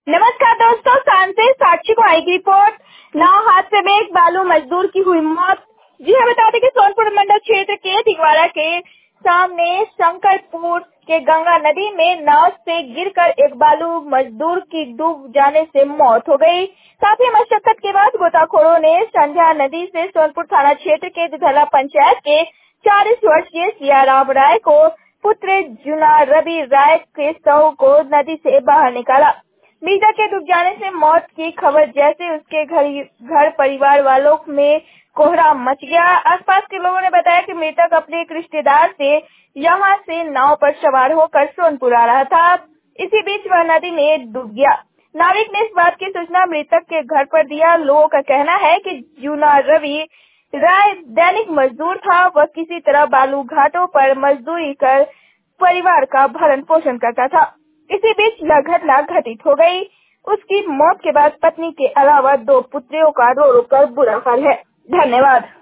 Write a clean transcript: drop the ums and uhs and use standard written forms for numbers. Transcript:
नमस्कार दोस्तों, शाम से साक्षी को आएगी रिपोर्ट। नाव हादसे में एक बालू मजदूर की हुई मौत। जी हाँ, बता दें कि सोनपुर मंडल क्षेत्र के दिगवाड़ा के सामने शंकरपुर के गंगा नदी में नाव से गिरकर एक बालू मजदूर की डूब जाने से मौत हो गई। काफी मशक्कत के बाद गोताखोरों ने संध्या नदी से सोनपुर थाना क्षेत्र के दिधला पंचायत के 40 वर्षीय सियाराम राय को पुत्र जुना रवि राय के शव को नदी से बाहर निकाला। मीजा के डूब जाने से मौत की खबर जैसे उसके घर परिवार वालों में कोहराम मच गया। आसपास के लोगों ने बताया कि मृतक अपने एक रिश्तेदार से यहां से नाव पर सवार होकर सोनपुर आ रहा था। इसी बीच वह नदी में डूब गया। नाविक ने इस बात की सूचना मृतक के घर पर दिया। लोगों का कहना है कि जूना रवि राय दैनिक मजदूर था। वह किसी तरह बालू घाटों पर मजदूरी कर परिवार का भरण पोषण करता था। इसी बीच यह घटना घटित हो गई। उसकी मौत के बाद पत्नी के अलावा 2 पुत्रियों का रो रो कर बुरा हाल है। धन्यवाद।